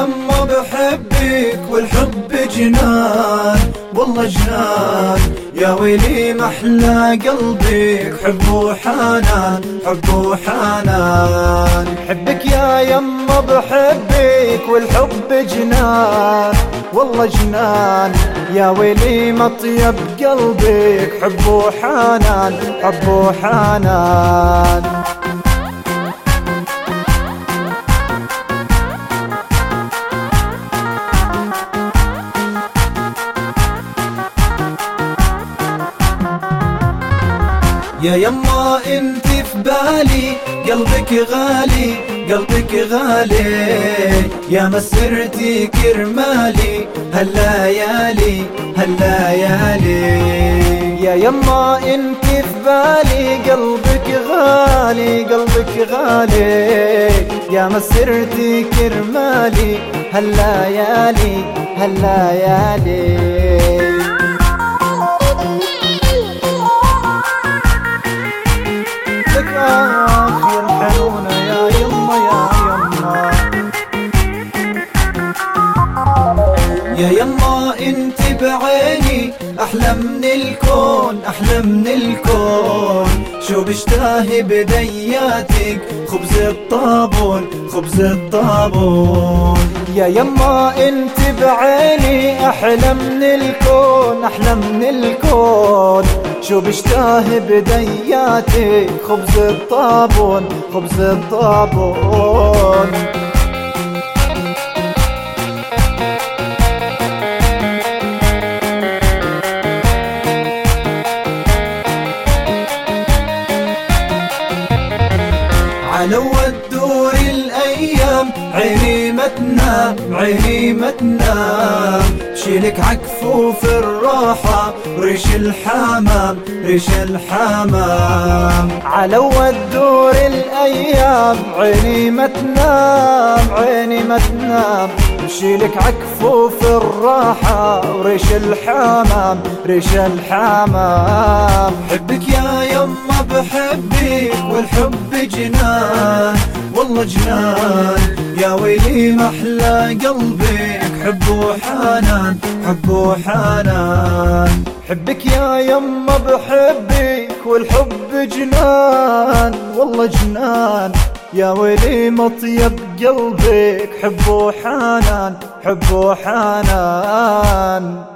يما بحبك والحب جنان والله جنان، يا ويلي محلى قلبك حبه حنان حبه حنان. حبك يا يما بحبك والحب جنان والله جنان، يا ويلي مطيب قلبك حبه حنان حبه حنان. يا يما انت في بالي قلبك غالي قلبك غالي، يا مسرتي كرمالي هالليالي هالليالي. يا يما انت في بالي قلبك غالي قلبك غالي، يا مسرتي كرمالي هالليالي هالليالي. آخر حنونة يا يما يا يما. يا يما انت بعيني احلى من الكون احلى من الكون، شو بشتهي بدياتك خبز الطابون خبز الطابون. يا يما انت بعيني احلى من الكون احلى من الكون، شو بشتهي بدياتك خبز الطابون خبز الطابون. علو الدور الايام عيني ما تنام عيني ما تنام، شيلك عكفوف الراحة ريش الحمام ريش الحمام. علو الدور الايام عيني ما تنام عيني ما تنام، شيلك عكفوف الراحة وريش الحمام ريش الحمام. حبك يا يما بحبك والحب جنان والله جنان، يا ويلي محلى قلبك حبه حنان حبه حنان. حبك يا يما بحبك والحب جنان والله جنان، يا ويلي مطيب قلبك حبه حنان حبه حنان.